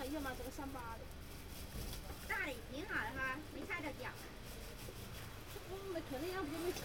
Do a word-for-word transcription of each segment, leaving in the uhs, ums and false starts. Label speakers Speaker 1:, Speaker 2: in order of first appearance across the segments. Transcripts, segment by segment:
Speaker 1: 一下吗？这个伤疤的。
Speaker 2: 大的也挺好的哈，没擦着脚。
Speaker 1: 我没看那样不就没吃。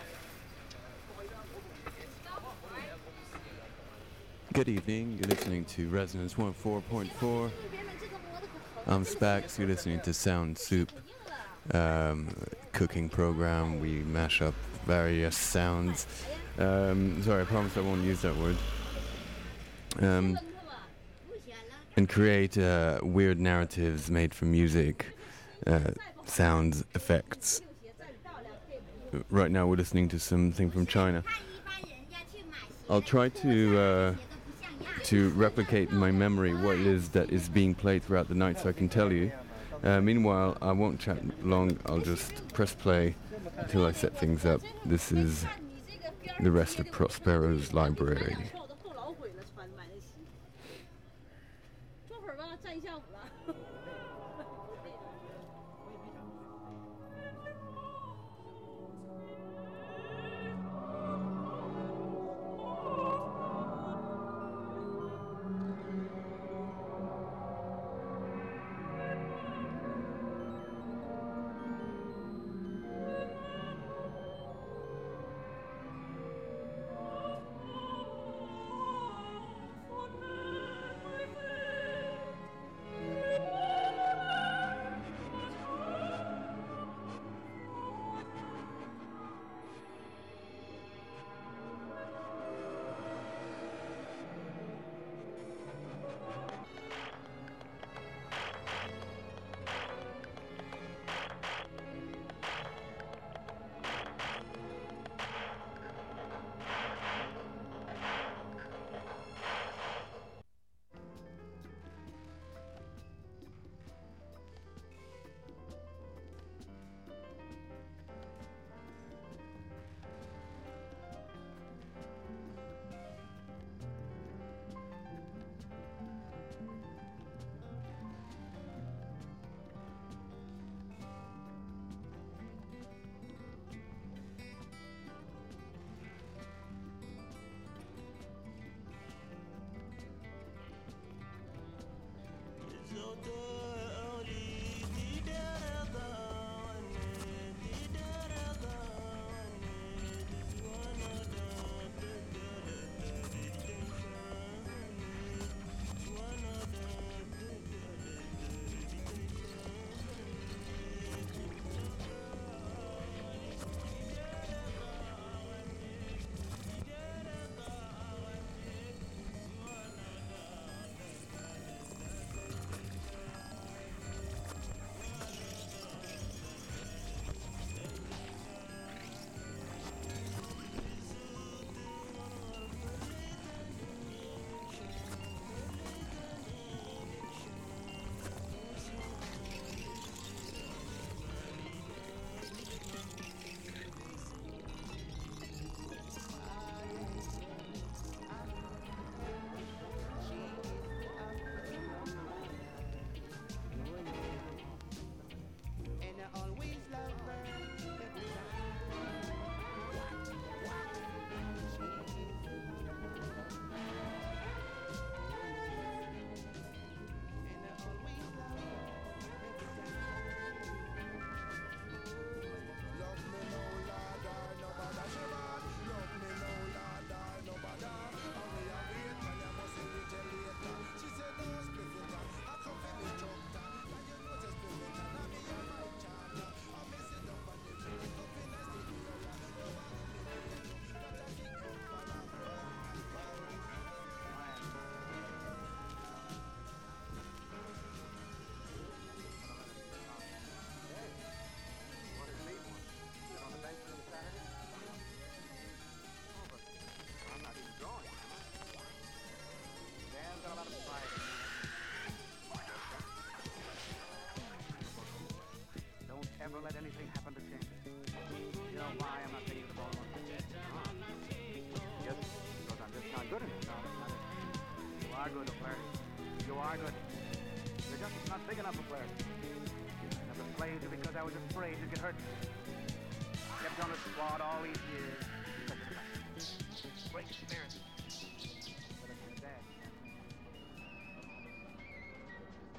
Speaker 3: Good evening, you're listening to Resonance one oh four point four. I'm Spax, you're listening to Sound Soup, um, cooking program. We mash up various sounds. Um, sorry, I promise I won't use that word. Um, and create uh, weird narratives made from music, uh, sounds, effects. Right now we're listening to something from China. I'll try to uh, to replicate in my memory what it is that is being played throughout the night so I can tell you. Uh, meanwhile, I won't chat long, I'll just press play until I set things up. This is the rest of Prospero's library.
Speaker 1: 坐会儿吧，站一下午了。
Speaker 4: Never let anything happen to change it. You know why I'm not taking the ball one? Yes, because I'm just not good enough. You are good, player. You are good. You're just not big enough a player. I never played you because I was afraid you'd get hurt. Kept on the squad all these years. Great spirit. But I'm dead.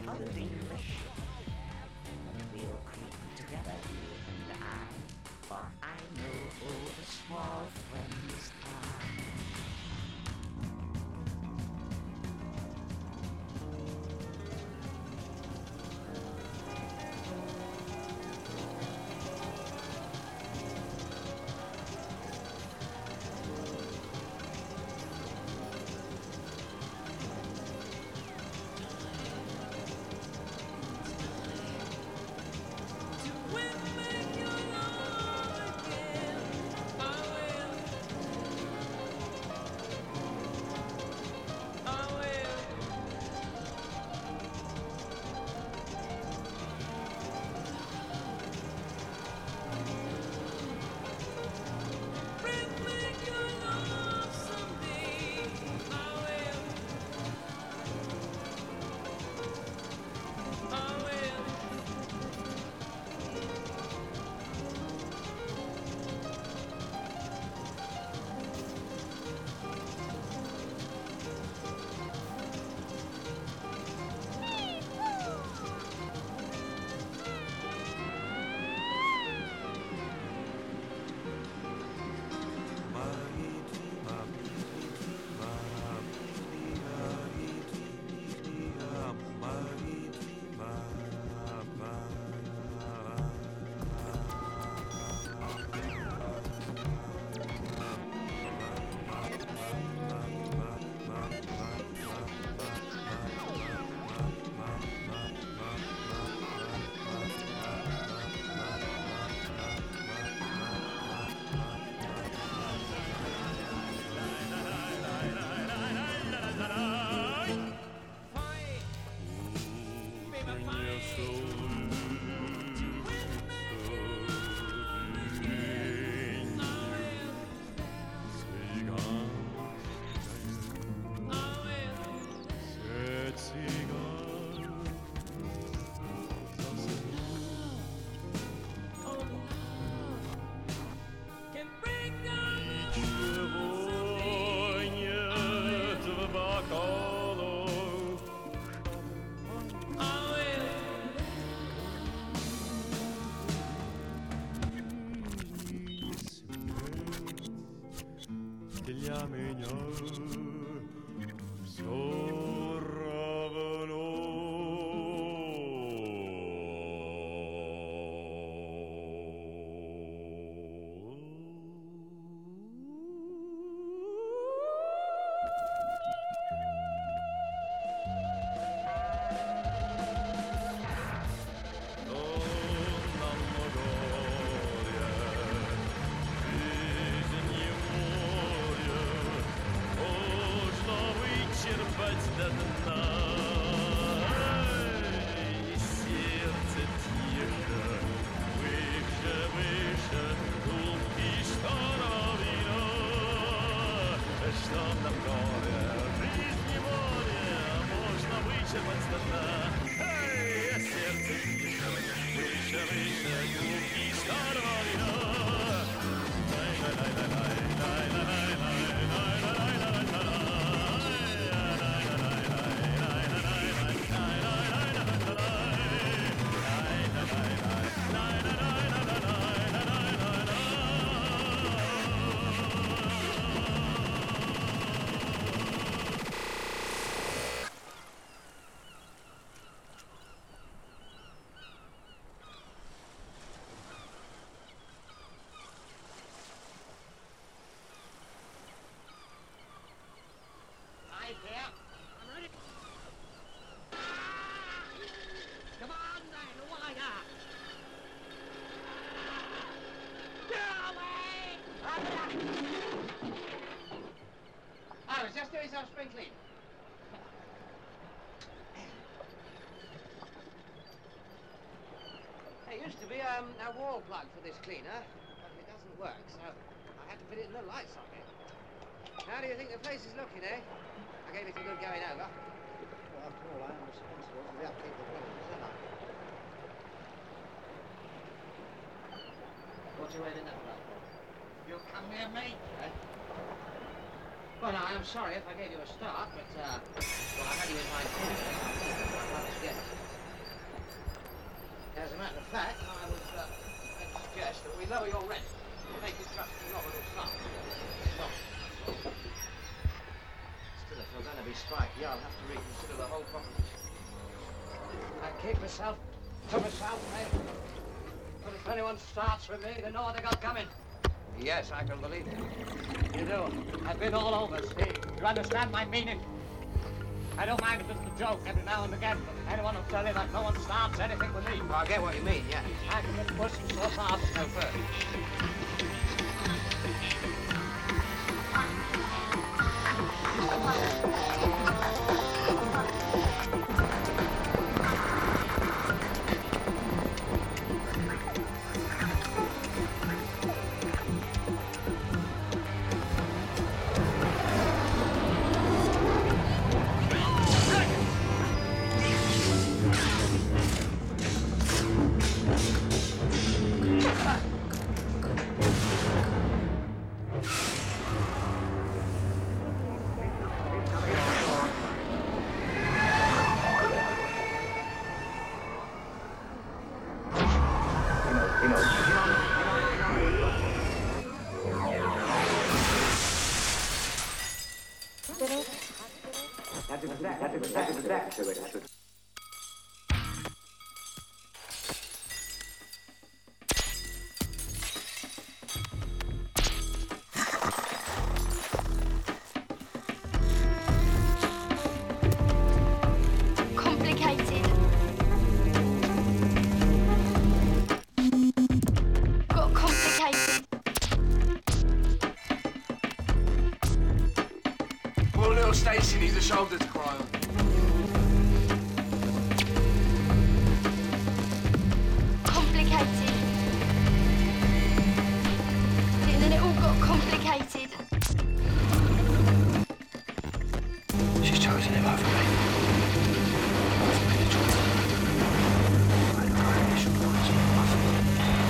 Speaker 5: other English. We'll creep together, you and I, for I know all the small friends are.
Speaker 6: Some sprinkling. There used to be um, a wall plug for this cleaner, but it doesn't work, so I had to put it in the light socket. How do you think the place is looking, eh? I gave it a good going over. Well, after all, I am responsible for the upkeep of the building, isn't I? What you waiting there for? You come near me, eh? Well, now, I'm sorry if I gave you a start, but, uh, well, I had you in mind. I'd rather forget it. keep myself to myself, mate. But if anyone starts with me, they know what they got coming. Yes, I can believe it. You do. I've been all over, Steve. You understand my meaning? I don't mind if it's a joke every now and again, but anyone will tell you that no one starts anything with me. Well, I get what you mean, yeah. I can be pushing so far to no further.
Speaker 7: Complicated. Got complicated.
Speaker 8: Poor little Stacy needs a shoulder to cry on.
Speaker 7: Complicated. And then it all got complicated.
Speaker 8: She's chosen him over me. I've made a choice. I know her initial thoughts on nothing.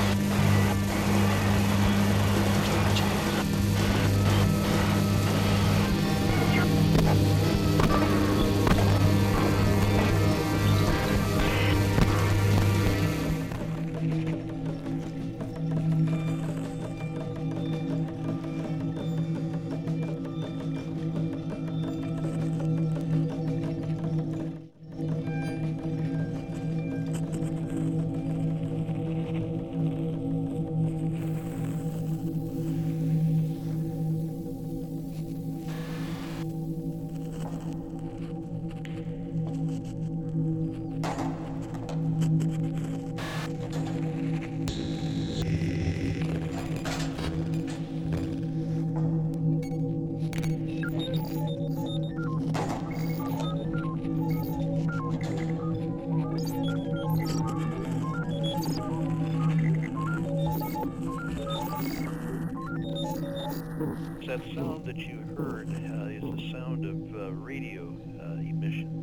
Speaker 9: That sound that you heard uh, is the sound of uh, radio uh, emission.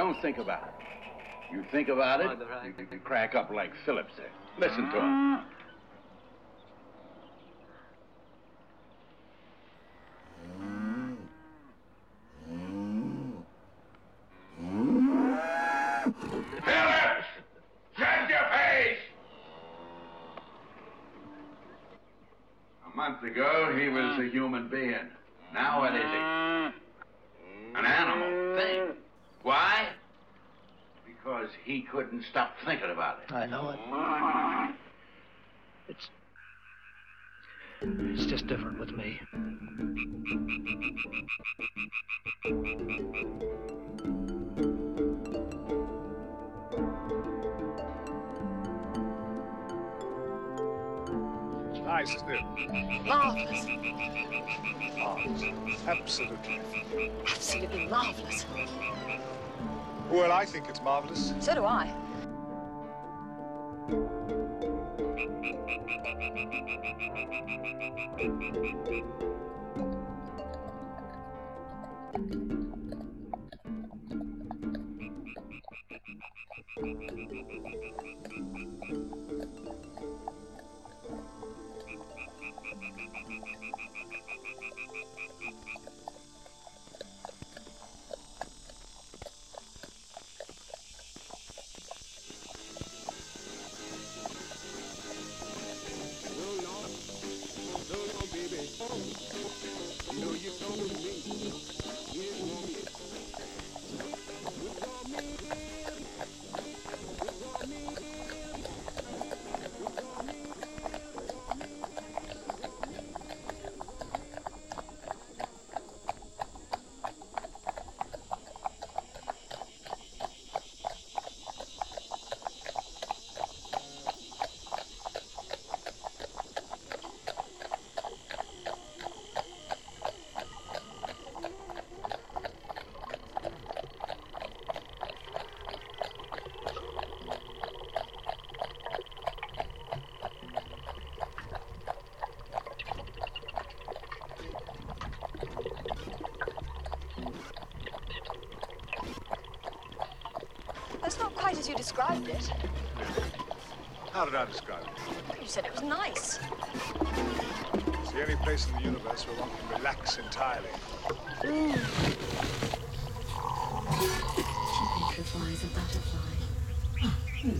Speaker 10: don't think about it. You think about it, you, you crack up like Phillips there. Listen to him. Phillips! Shut your face! A month ago, he was a human being. Now what is he? An animal thing. Why? Because he couldn't stop thinking about it.
Speaker 8: I know it. It's... It's just different with me.
Speaker 11: Nice, isn't it?
Speaker 7: Marvellous.
Speaker 11: Marvellous. Absolutely.
Speaker 7: Absolutely marvellous.
Speaker 11: Well, I think it's marvellous.
Speaker 7: So do I.
Speaker 12: That's not quite as you described it.
Speaker 11: How did I describe it?
Speaker 12: You said it was nice.
Speaker 11: It's the only place in the universe where one can relax entirely.
Speaker 12: Mm.
Speaker 13: She petrifies a butterfly. Hmm.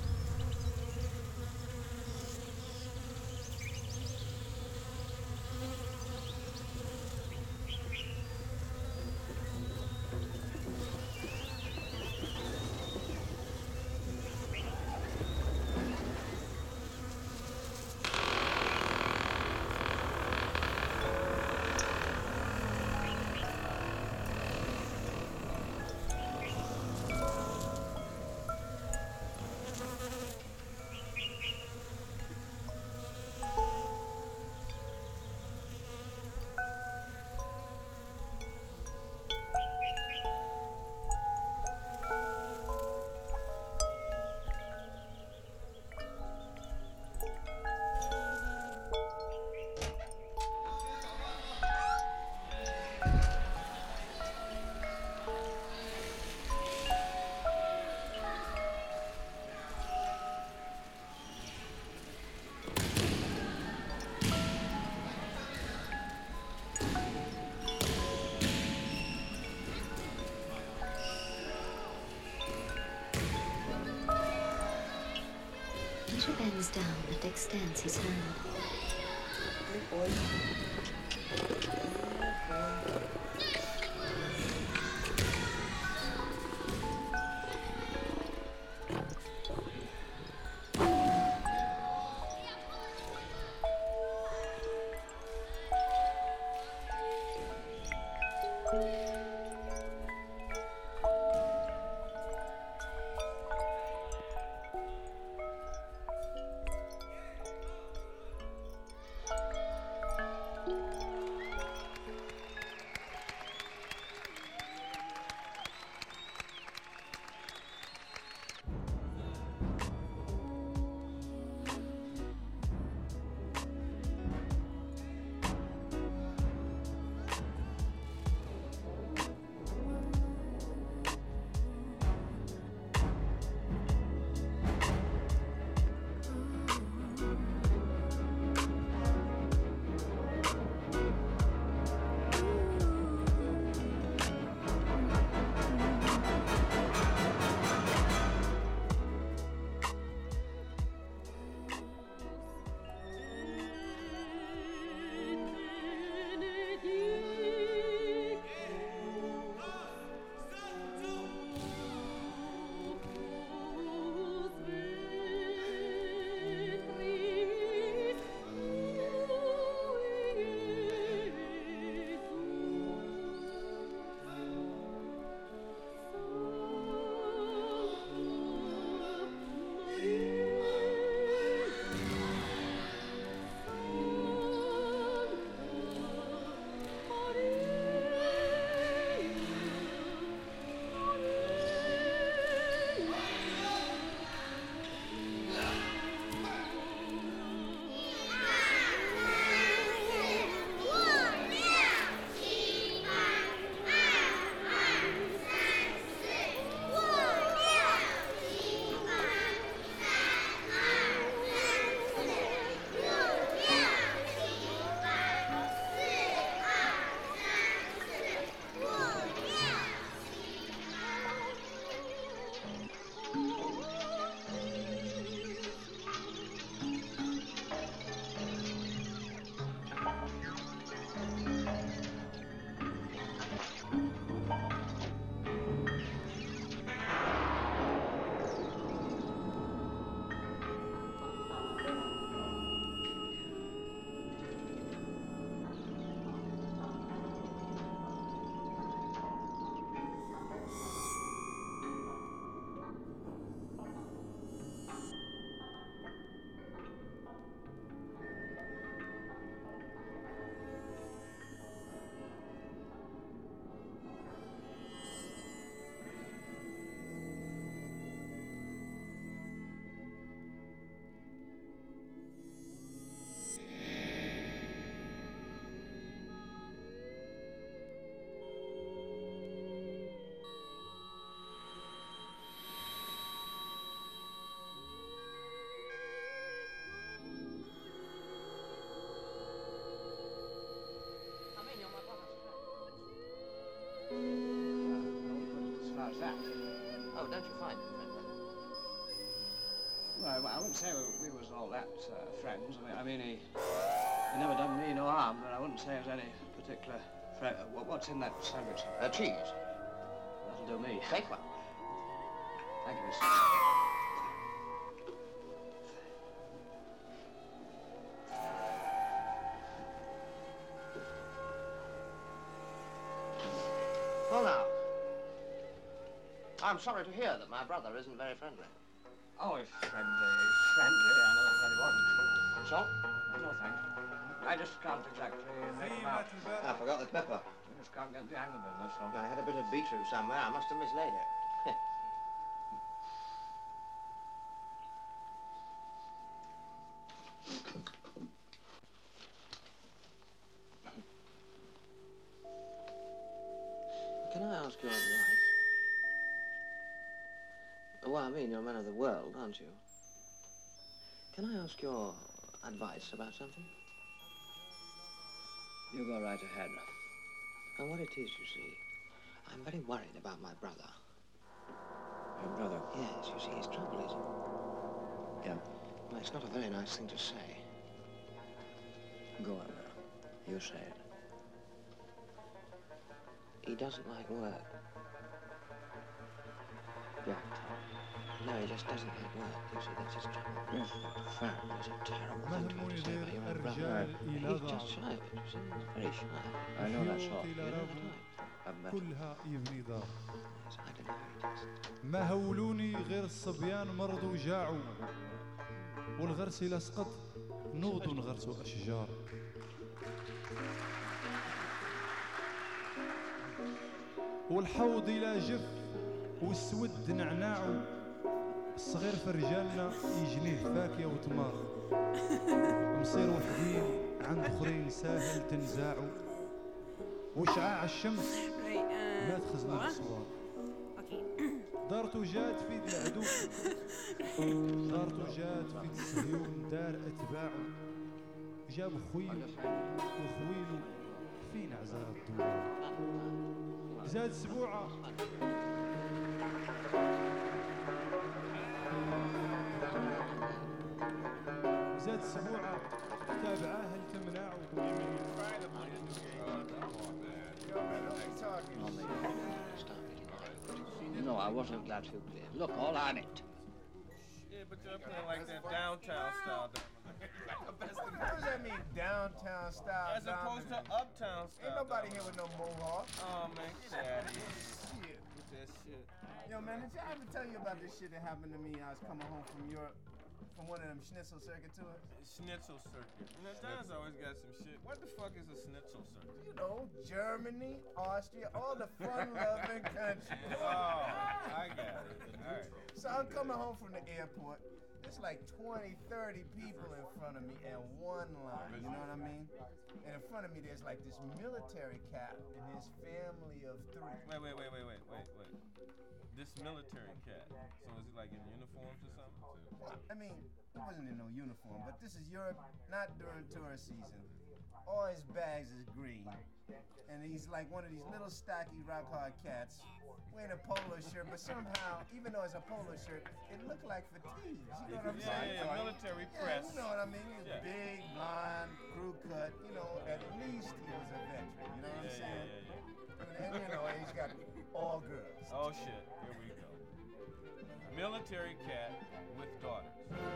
Speaker 13: He bends down and extends his hand. Good boy.
Speaker 6: don't you find it, friend?
Speaker 4: Well, I wouldn't say we was all that uh, friends. I mean, I mean, he, he never done me no harm, but I wouldn't say it was any particular friend. Uh, what's in that sandwich?
Speaker 6: Uh, cheese.
Speaker 4: That'll do me.
Speaker 6: Take one.
Speaker 4: Thank you, miss.
Speaker 6: Well, now, I'm sorry to hear that my brother isn't very friendly.
Speaker 4: Oh, if friendly, friendly, I know that he wasn't.
Speaker 6: So?
Speaker 4: No, thanks. I just can't exactly make him out.
Speaker 6: I forgot the pepper.
Speaker 4: I just can't get the hang of it, that's all.
Speaker 6: I had a bit of beetroot somewhere. I must have mislaid it. Can I ask your advice? Well, I mean, you're a man of the world, aren't you? Can I ask your advice about something?
Speaker 4: You go right ahead.
Speaker 6: And what it is, you see, I'm very worried about my brother.
Speaker 4: Your brother?
Speaker 6: Yes, you see, his trouble is...
Speaker 4: Yeah.
Speaker 6: Well, it's not a very nice thing to say.
Speaker 4: Go on now. You say it.
Speaker 6: He doesn't like work.
Speaker 4: Yeah.
Speaker 6: No, he just doesn't like work. You see, that's his trouble.
Speaker 4: Yes.
Speaker 6: Fern is a terrible thing to have to say about your own brother. He's just shy of it, you see. He's very shy.
Speaker 4: I know that's all.
Speaker 6: You know the type.
Speaker 14: كلها يبني دار
Speaker 6: Yes, I don't know who it is.
Speaker 14: ما هولوني غير الصبيان مرضوا وجاعوا والغرس إلى سقط نوض غرسوا أشجار والحوض إلى جف والسود نعناعو الصغير في رجالنا يجنيه فاكهة وتمار مصير وحدين عند اخرين ساهل تنزاعو وشعاع الشمس ما تخزنا الصوار دارتو جات في يد العدو دارتو جات في يد الصهيون دار اتباعو جاب خويلو وخويلو فين عزار الدور زاد سبوعة زاد سبوعة تابعاه التمناعو
Speaker 4: No, I wasn't glad to play. Look, all on it.
Speaker 15: Yeah, but you're playing like that downtown style.
Speaker 16: What does that mean, downtown style?
Speaker 15: As opposed to uptown style.
Speaker 16: Ain't nobody here with no mohawk.
Speaker 15: Oh, man, get out of here.
Speaker 16: Shit.
Speaker 15: With that shit.
Speaker 16: Yo, man, did y'all ever tell you about this shit that happened to me? I was coming home from Europe, from one of them schnitzel circuit tours.
Speaker 15: Schnitzel circuit. You know, John's always got some shit. What the fuck is a schnitzel circuit?
Speaker 16: You know, Germany, Austria, all the fun-loving countries.
Speaker 15: Oh, I got it. All right.
Speaker 16: So I'm coming home from the airport. There's like twenty, thirty people in front of me and one line, you know what I mean? And in front of me there's like this military cap and his family of three.
Speaker 15: Wait, wait, wait, wait, wait, wait, wait. This military cat, so is he like in uniforms or something?
Speaker 16: Well, I mean, he wasn't in no uniform, but this is Europe, not during tourist season. All his bags is green. And he's like one of these little stocky rock hard cats wearing a polo shirt, but somehow, even though it's a polo shirt, it looked like fatigues. You know what I'm
Speaker 15: Yeah,
Speaker 16: saying?
Speaker 15: yeah, yeah, military
Speaker 16: Yeah,
Speaker 15: press.
Speaker 16: you know what I mean? He was
Speaker 15: Yeah.
Speaker 16: big, blonde, crew cut. You know, at least he was a veteran. You know what I'm
Speaker 15: Yeah,
Speaker 16: saying?
Speaker 15: yeah, yeah, yeah.
Speaker 16: And, you know, he's got all girls.
Speaker 15: Oh shit, here we go. Military cat with daughters.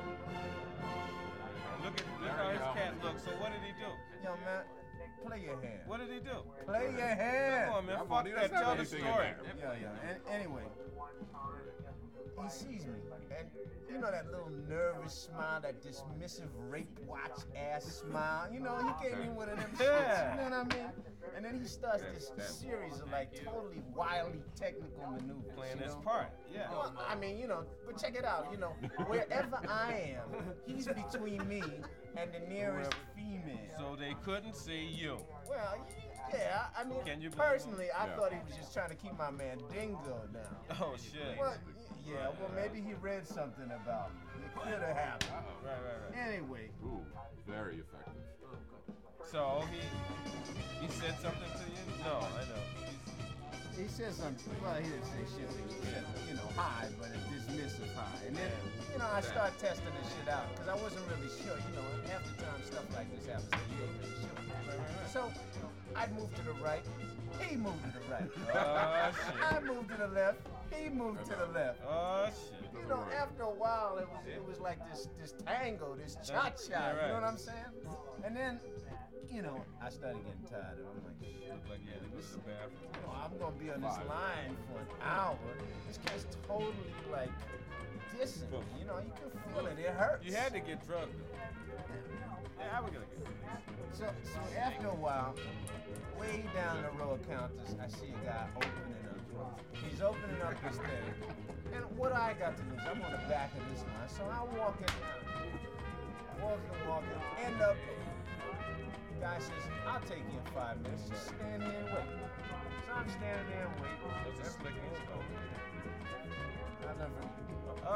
Speaker 15: Look at look how his cat looks. So what did he do?
Speaker 16: Yo, man, play your hand.
Speaker 15: What did he do?
Speaker 16: Play your hand.
Speaker 15: Come on, man. Fuck that. Tell the story.
Speaker 16: Yeah, yeah. And anyway, he sees me, and you know that little nervous smile, that dismissive rape watch ass smile. You know, he came in with an them shits. You know what I mean? And then he starts this series of like totally wildly technical maneuvers.
Speaker 15: Playing
Speaker 16: you
Speaker 15: his
Speaker 16: know?
Speaker 15: part, yeah.
Speaker 16: Well, I mean, you know, but check it out. You know, wherever I am, he's between me and the nearest female.
Speaker 15: So they couldn't see you.
Speaker 16: Well, yeah, I mean,
Speaker 15: Can you believe
Speaker 16: personally, I
Speaker 15: Yeah.
Speaker 16: thought he was just trying to keep my man Dingo down.
Speaker 15: Oh shit.
Speaker 16: Well, yeah, well, maybe he read something about it. It could have happened.
Speaker 15: Right, right, right.
Speaker 16: Anyway.
Speaker 17: Ooh, very effective.
Speaker 15: So he he said something to you? No, I know. He's,
Speaker 16: he said something. Well, he didn't say shit. He said, you know, hi, but a dismissive hi. And then, you know, I started testing this shit out because I wasn't really sure. You know, half the time stuff like this happens, you ain't really sure. So I'd move to the right. He moved to the right.
Speaker 15: Oh, shit.
Speaker 16: I moved to the left. He moved to the left.
Speaker 15: Oh shit.
Speaker 16: You know, after a while, it was it was like this this tango, this cha cha.
Speaker 15: Yeah, right.
Speaker 16: You know what I'm saying? And then, you know, I started getting tired of it. I'm like,
Speaker 15: Look like you had to go to the bathroom.
Speaker 16: you know, I'm gonna be on this line for an hour. This guy's totally like dissing me. You know, you can feel it. It hurts.
Speaker 15: You had to get drugged. Yeah, I was gonna get drugged.
Speaker 16: So, so after a while, way down the row of counters, I see a guy opening up. He's opening up his thing. And what I got to do is I'm on the back of this line. So I'm walking down, walking, walking, end up, the guy says, I'll take you in five minutes. Just stand here and wait. So I'm standing there and waiting.
Speaker 15: There's a slick in his phone.
Speaker 16: I never.
Speaker 15: Ah!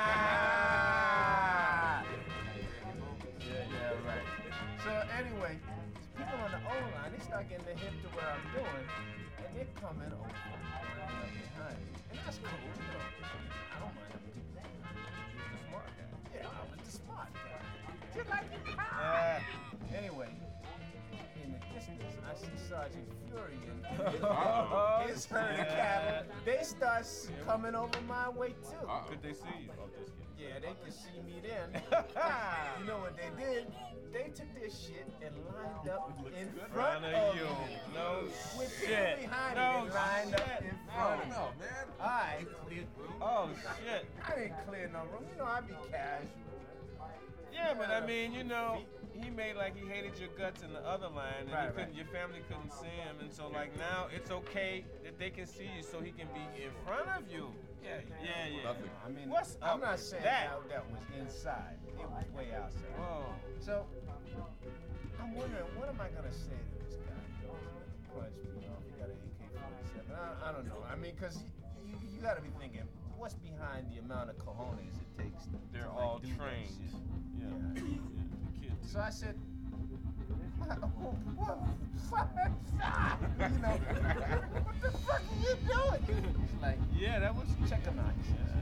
Speaker 16: Yeah, yeah, right. So anyway, people on the O line, they start getting the hip to where I'm doing, and they're coming over behind me. And that's cool, you know. I don't mind them doing that. You're the smart guy. Yeah, I was the smart guy. Just like you. Ah. Anyway, in the distance, I see Sergeant Fury and his, his herd of cattle. They start coming over my way too.
Speaker 15: Uh-oh. Could they see you? Oh, just kidding.
Speaker 16: Yeah, they could see me then. You know what they did? They took this shit and lined up in front of
Speaker 15: you.
Speaker 16: me.
Speaker 15: No
Speaker 16: With
Speaker 15: shit.
Speaker 16: people behind
Speaker 15: No
Speaker 16: me, they lined
Speaker 15: shit.
Speaker 16: up in front of me.
Speaker 15: No, man.
Speaker 16: I cleared.
Speaker 15: Oh shit.
Speaker 16: I didn't clear no room. You know, I'd be casual.
Speaker 15: Yeah, but I mean, you know, he made like he hated your guts in the other line, and
Speaker 16: Right,
Speaker 15: you couldn't,
Speaker 16: right.
Speaker 15: your family couldn't see him, and so like now it's okay that they can see you, so he can be in front of you. Yeah, yeah, yeah.
Speaker 17: Nothing.
Speaker 16: I mean,
Speaker 15: What's
Speaker 16: I'm
Speaker 15: up
Speaker 16: not
Speaker 15: with
Speaker 16: saying
Speaker 15: that?
Speaker 16: that that was inside. It was way outside.
Speaker 15: Whoa.
Speaker 16: So I'm wondering, what am I gonna say to this guy? Punch me off. He got an A K forty-seven. I, I don't know. I mean, cause you, you gotta be thinking, what's behind the amount of cojones it takes to
Speaker 15: They're
Speaker 16: to,
Speaker 15: all
Speaker 16: like, do that
Speaker 15: trained.
Speaker 16: shit?
Speaker 15: Yeah.
Speaker 16: Yeah.
Speaker 15: Yeah. The kids.
Speaker 16: So I said, what, what, you know, what the fuck are you doing? He's like,
Speaker 15: Yeah, that was.
Speaker 16: check him out. He says,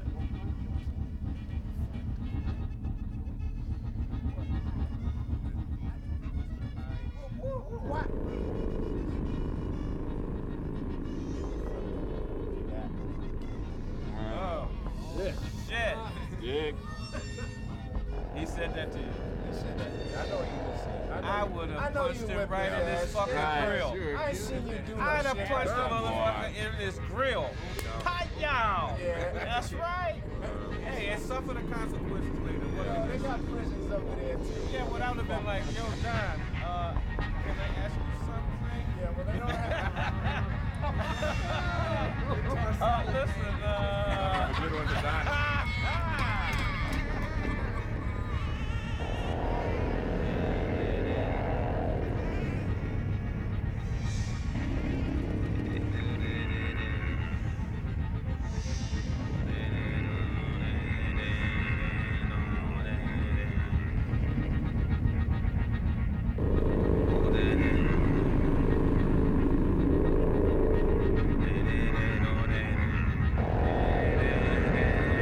Speaker 16: what?
Speaker 15: Oh shit. Shit.
Speaker 17: Dick.
Speaker 15: He said that to you.
Speaker 16: He said that. I know you would say. I, know
Speaker 15: I
Speaker 16: you-
Speaker 15: would
Speaker 16: I
Speaker 15: have
Speaker 16: know
Speaker 15: punched
Speaker 16: you
Speaker 15: him
Speaker 16: whipped
Speaker 15: right
Speaker 16: your
Speaker 15: in his
Speaker 16: ass.
Speaker 15: fucking
Speaker 16: Yeah,
Speaker 15: grill.
Speaker 17: sure.
Speaker 16: I ain't seen you do no
Speaker 15: I'd have
Speaker 16: shit.
Speaker 15: punched the
Speaker 16: Come on.
Speaker 15: motherfucker in his grill. Hi-yow!
Speaker 16: Yeah.
Speaker 15: That's right. Hey, and suffer the consequences later. What
Speaker 16: Yo,
Speaker 15: if
Speaker 16: they
Speaker 15: it-
Speaker 16: got prisons over there too.
Speaker 15: Yeah, well, that would have been like, yo, John, uh, can I ask you something?
Speaker 16: Yeah, well, they don't have.
Speaker 15: Uh, listen, uh...
Speaker 17: A good one to die.
Speaker 5: Thank you.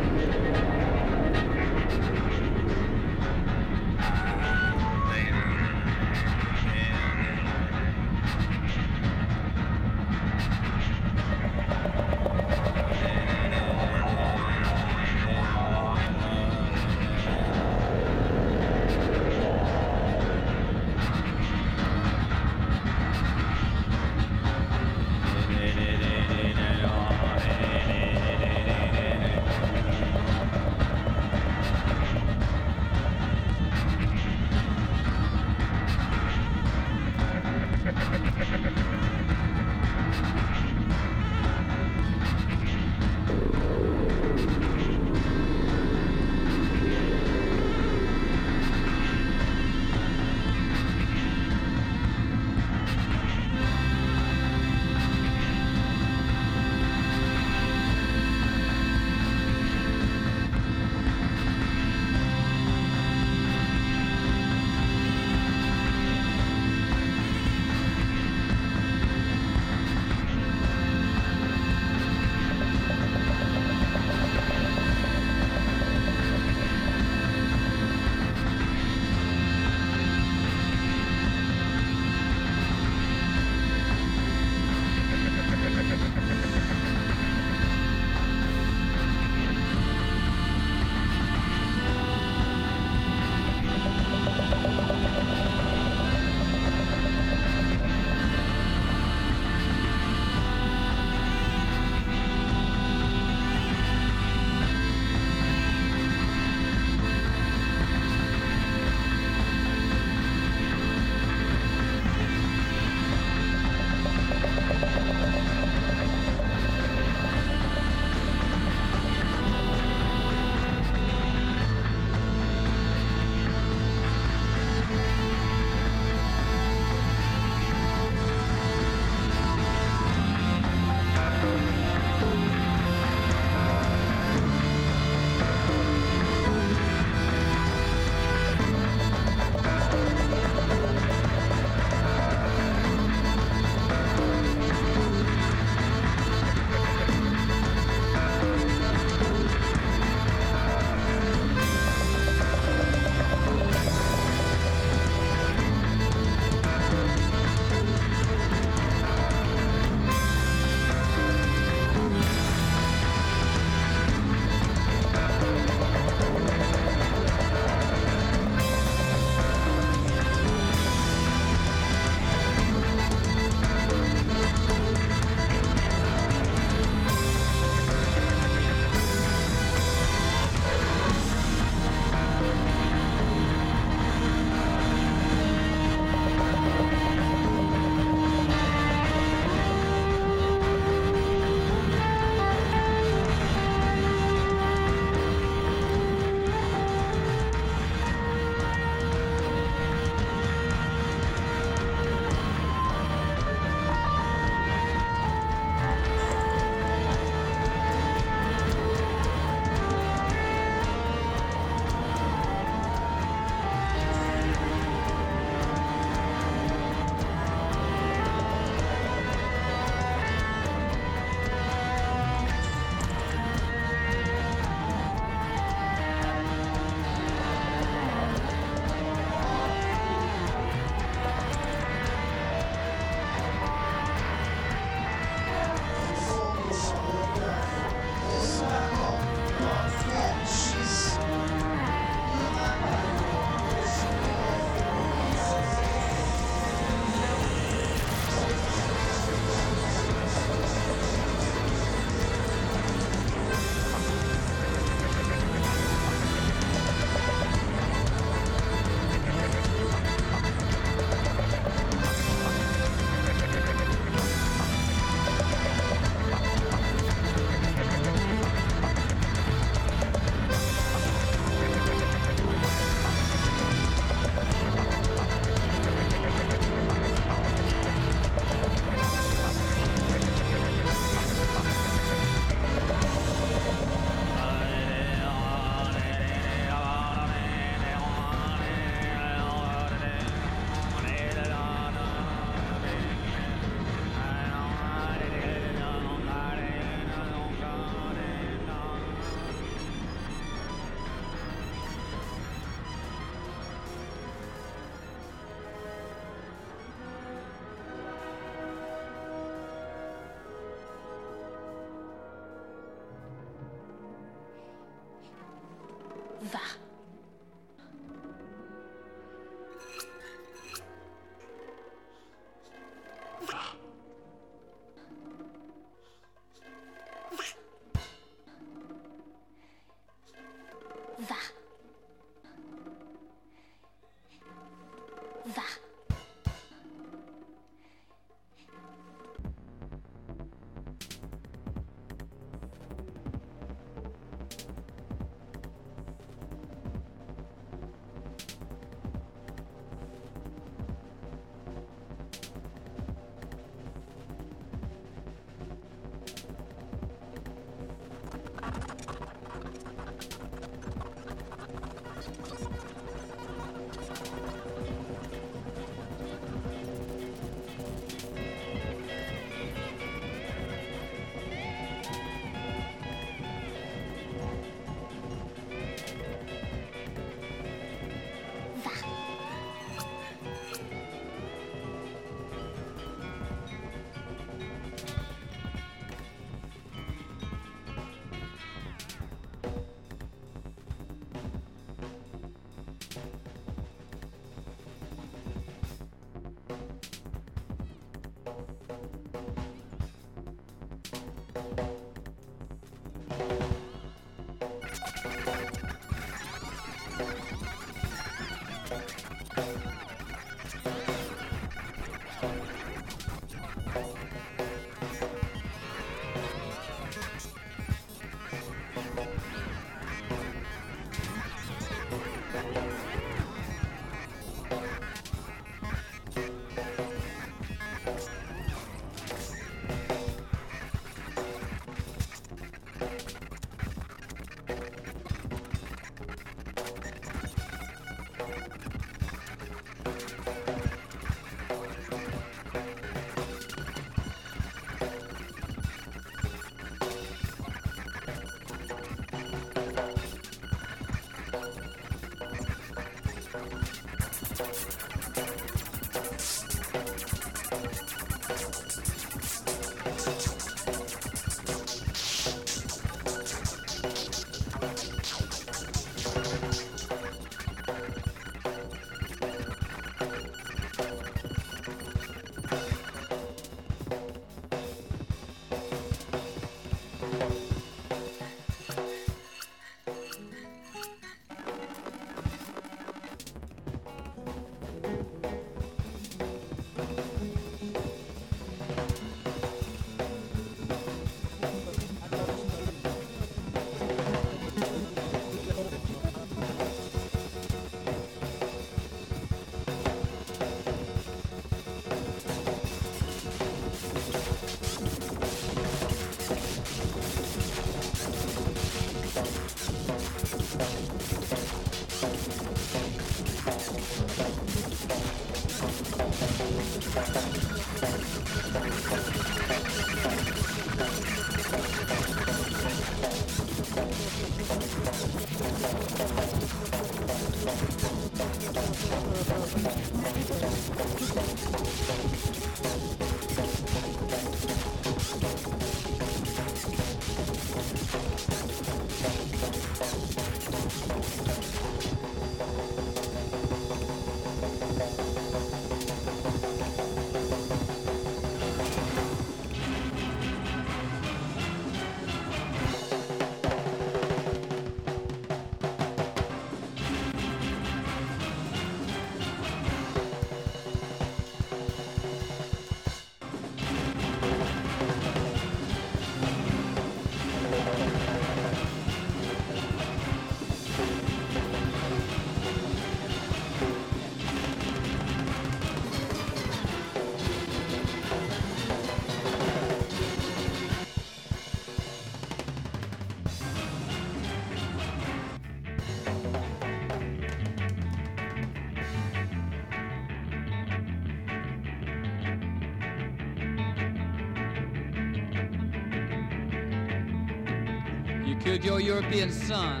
Speaker 18: Killed your European son.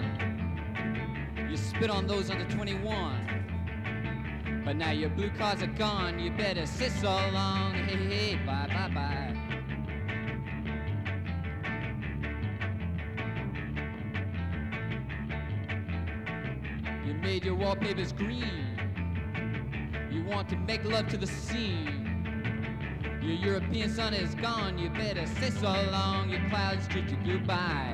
Speaker 18: You spit on those under twenty-one. But now your blue cards are gone. You better sit so long. Hey, hey, bye, bye, bye. You made your wallpapers green. You want to make love to the scene. Your European son is gone. You better sit so long. Your clouds treat you goodbye.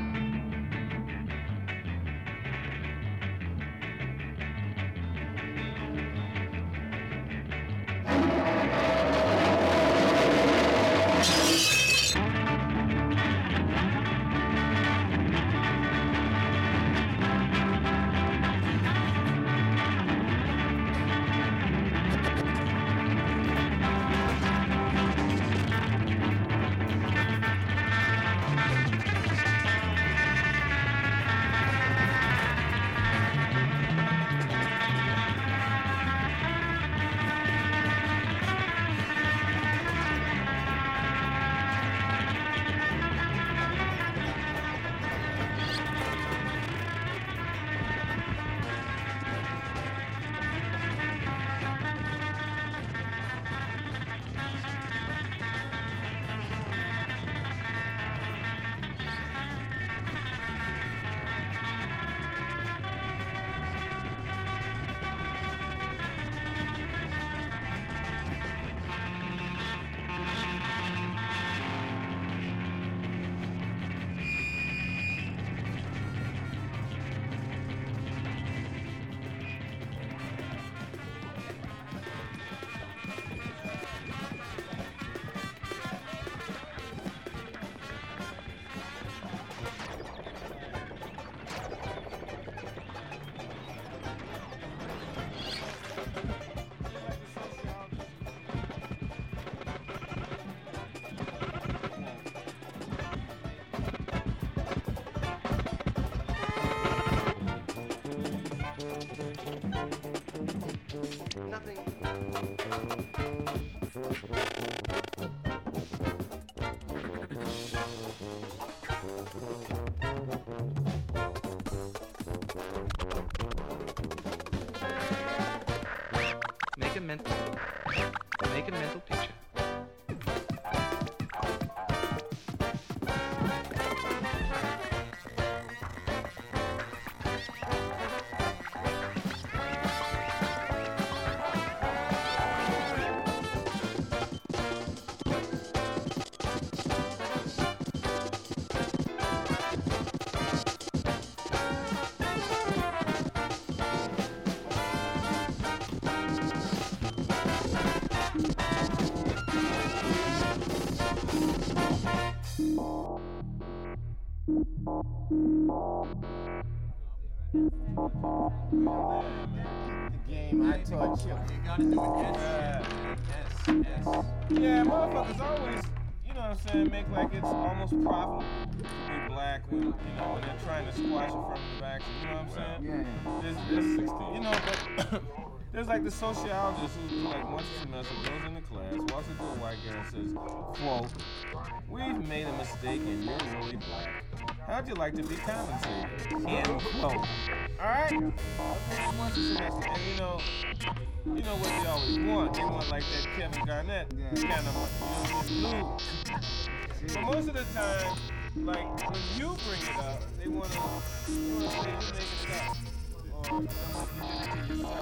Speaker 16: The game I taught you.
Speaker 15: You gotta do it. S, S, S. Yeah, motherfuckers always, you know what I'm saying, make like it's almost profitable to be black when, you know, when they're trying to squash affirmative action. You know what I'm saying? Yeah. There's, there's, you know, but there's like the sociologist who, like, once a semester goes into class, walks into a white girl and says, quote, "We've made a mistake and you're really black. How'd you like to be compensated?" End quote. Alright? Once a semester. And you know, you know what they always want. They want like that Kevin Garnett kind of, you know, blue. But most of the time, like when you bring it up, they want to, they want to say you're making it up. Or you did it to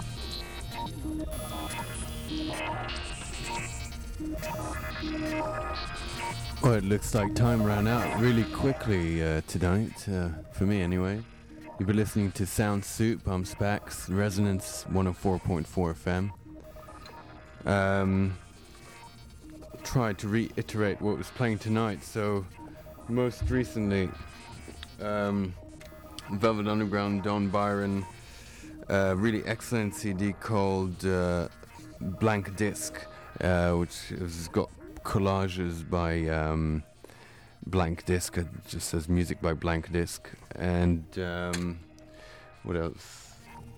Speaker 15: yourself.
Speaker 3: Well, it looks like time ran out really quickly uh, tonight, uh, for me anyway. You've been listening to Sound Soup. I'm Spax, Resonance one oh four point four F M. Um, tried to reiterate what was playing tonight. So, most recently, um, Velvet Underground, Don Byron, a really excellent C D called uh, Blank Disc, uh, which has got collages by um, Blank Disc. It just says music by Blank Disc. And um, what else?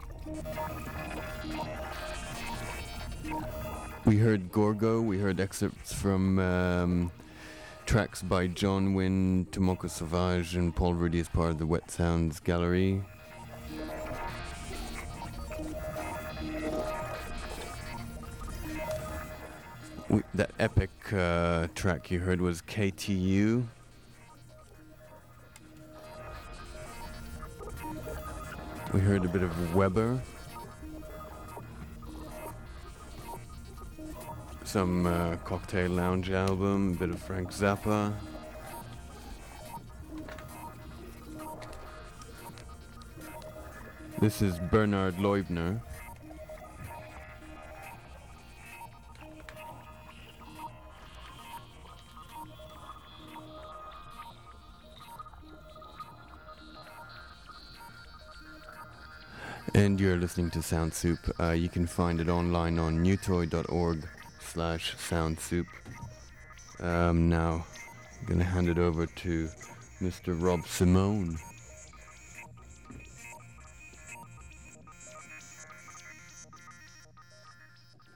Speaker 3: We heard Gorgo. We heard excerpts from um, tracks by John Wynne, Tomoko Sauvage, and Paul Rudy as part of the Wet Sounds Gallery. We, that epic uh, track you heard was K T U. We heard a bit of Weber. Some uh, Cocktail Lounge album, a bit of Frank Zappa. This is Bernard Leubner. And you're listening to Sound Soup. Uh, you can find it online on newtoy.org slash Sound Soup. Um, now, I'm going to hand it over to Mister Rob Simone.